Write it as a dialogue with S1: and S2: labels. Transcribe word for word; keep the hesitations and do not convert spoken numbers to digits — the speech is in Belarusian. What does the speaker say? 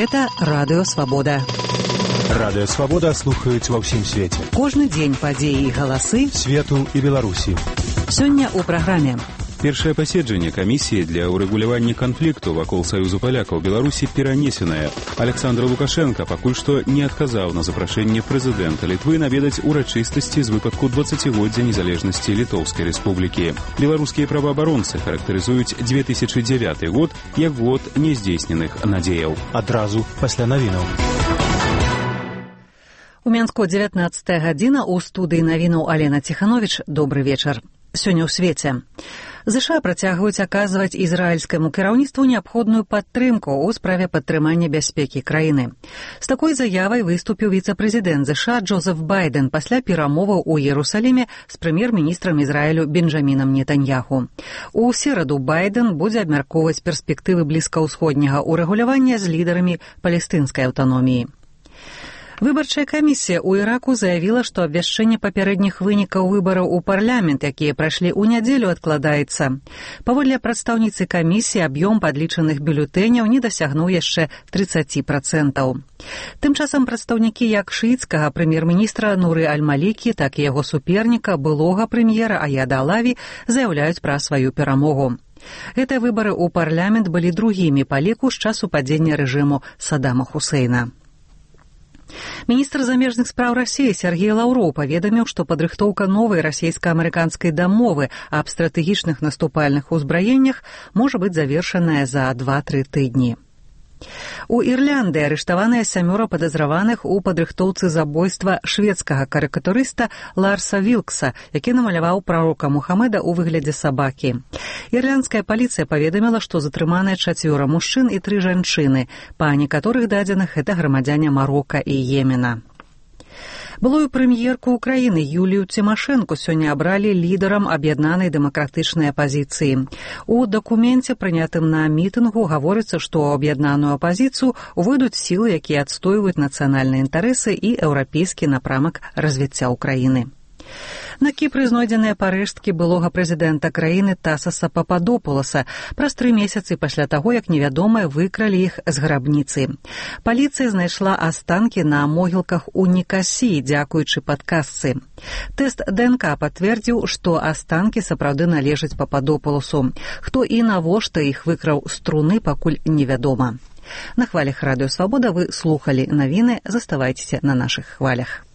S1: Гэта Радыё Свабода.
S2: Радыё Свабода слухаюць ва ўсім свеце.
S1: Кожны дзень падзеі і галасы
S2: свету і Беларусі.
S1: Сёння ў праграме.
S3: Першае паседжанне камісіі для ўрэгулявання канфлікту вакол Саюзу палякаў Беларусі перанесенае. Александр Лукашенко пакуль што не адказаў на запрашэнне прэзідэнта Літвы наведаць урачыстасці з выпадку дваццацігоддзя незалежнасці Літоўскай рэспублікі. Беларускія праваабаронцы характарызуюць две тысячы дзявяты год як год няздзейсненых надзеяў.
S2: Адразу пасля навінаў.
S1: У Мінску дзевятнаццатая гадзіна, у студыі навінаў Алена Ціхановіч. Добры вечар. Сёння ў свеце. ЗША працягваюць аказваць ізраільскаму кіраўніцтву неабходную падтрымку ў справе падтрымання бяспекі краіны. З такой заявай выступіў віцэ-прэзідэнт ЗША Джозеф Байден пасля перамоваў у Іерусаліме з прэм'ер-міністрам Ізраілю Бенджамінам Нетаньяху. У сераду Байден будзе абмяркоўваць перспектывы блізкаўсходняга ўрэгулявання з лідарамі палестынскай аўтаноміі. Выбарчая камісія ў Іраку заявіла, што абвяшчэнне папярэдніх вынікаў выбараў у парламент, якія прайшлі ў нядзелю, адкладаецца. Паводле прадстаўніцы камісіі, аб'ём падлічаных бюлетэняў не дасягнуў яшчэ трыццаць працэнтаў. Тым часам прадстаўнікі як шыіцкага прэм'ер-міністра Нуры Аль-Малікі, так і яго суперніка, былога прэм'ера Аяда Алаві, заяўляюць пра сваю перамогу. Гэтыя выбары ў парламент былі другімі па ліку з часу падзення рэжыму Саддама Хусейна. Міністр замежных спраў Расіі Сергей Лаўроў паведаміў, што падрыхтоўка новай расійска-амерыканскай дамовы аб стратэгічных наступальных узбраеннях можа быць завершаная за два-тры тыдні. У Ірландыі арыштаваныя сямёра падазраваных у падрыхтоўцы забойства шведскага карыкатурыста Ларса Вілкса, які намаляваў прарока Мухамеда ў выглядзе сабакі. Ірландская паліцыя паведаміла, што затрыманыя чацвёра мужчын і тры жанчыны. Па некаторых дадзеных гэта грамадзяне Марока і Йемена. Былую прэм'ерку Украіны Юлію Цімашэнку сёння абралі лідарам аб'яднанай дэмакратычнай апазіцыі. У дакуменце, прынятым на мітынгу, гаворыцца, што ў аб'яднаную апазіцыю увойдуць сілы, якія адстойваюць нацыянальныя інтарэсы і еўрапейскі напрамак развіцця ўкраіны. На Кіпры знойдзеныя парэшткі былога прэзідэнта краіны Тасаса Пападопуласа праз тры месяцы пасля таго, як невядомыя выкралі іх з грабніцы. Паліцыя знайшла астанкі на могілках у Нікасіі, дзякуючы падказцы. Тэст ДНК пацвердзіў, што астанкі сапраўды належаць Пападопуласу. Хто і навошта іх выкраў з труны, пакуль невядома. На хвалях Радыё Свабода вы слухалі навіны, заставайцеся на нашых хвалях.